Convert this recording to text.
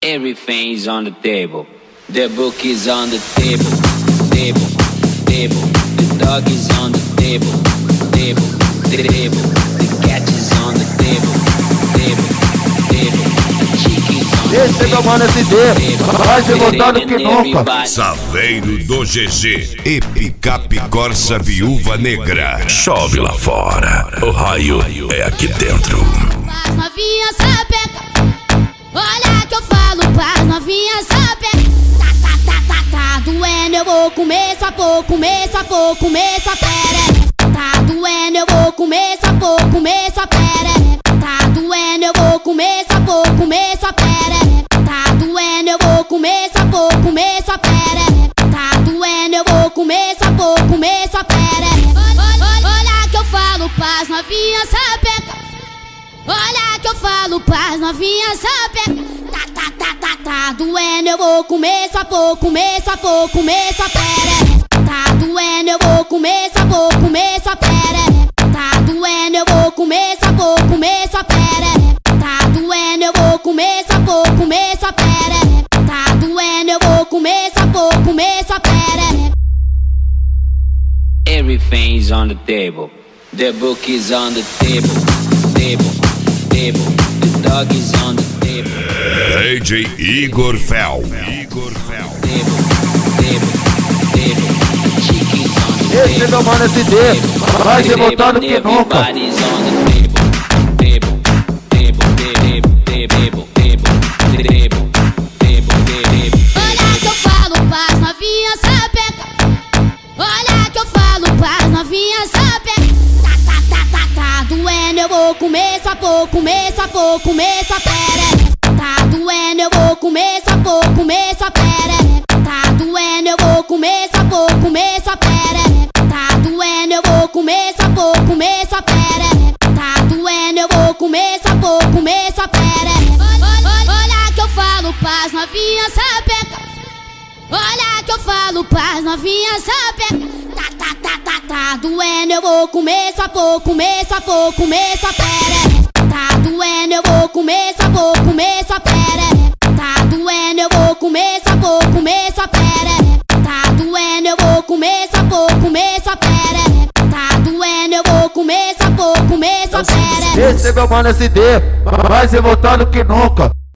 Everything's on the table. The book is on the table. Table, table. The dog is on the table. Table, table. The cat is on the table. Table, table. The chicken is on the table. Esse é meu mano SD, mais revoltado que nunca. Saveiro do GG e Picape Corsa Viúva Negra. Chove lá fora, o raio é aqui dentro. As novinhas sapeca, olha que eu falo pras novinhas sapeca. Tá doendo, eu vou comer sua pô, comer sua pô, comer sua pere. Tá doendo, eu vou comer sua pô, comer sua pere. Tá doendo, eu vou comer sua pô, comer sua pere. Tá doendo, eu vou comer sua pô, comer sua pere. Tá doendo, eu vou comer sua pô, comer sua pere. Olha que eu falo pras novinhas sapeca. Olha que eu falo pras novinhas sapeca. Tá doendo, eu vou comer sua pô, comer sua pô, comer sua pere. Tá doendo, eu vou comer sua pô, comer sua pere. Tá doendo, eu vou comer sua pô, comer sua pere. Tá doendo, eu vou comer sua pô, comer sua pere. Tá doendo, eu vou comer sua pô, comer sua pere. Everything's on the table. The book is on the table. Table, table. The dog is on the table. DJ Igor Fel. Esse é meu mano SD, mais revoltado que nunca. Olha que eu falo pras novinhas sapeca. Olha que eu falo pras novinhas sapeca. Tá doendo, eu vou comer sua pô, comer sua pô, comer sua pere. Tá doendo, eu vou comer sua pô, comer sua pere. Tá doendo, eu vou comer sua pô, comer sua pere. Tá doendo, eu vou comer sua pô, comer sua pere. Tá doendo, eu vou comer sua pô, comer sua pere. Olha que eu falo pras novinhas sapeca. Olha que eu falo pras novinhas sapeca. Tá doendo, eu vou comer sua pô, comer sua pô, comer sua pere. Tá doendo, eu vou comer sua pô, comer sua pere. Tá doendo, eu vou comer sua pô, comer sua pere. Tá doendo, eu vou comer sua pô, comer sua pere. Tá doendo, eu vou comer sua pô, comer sua pere. Esse é meu mano SD, mais revoltado que nunca.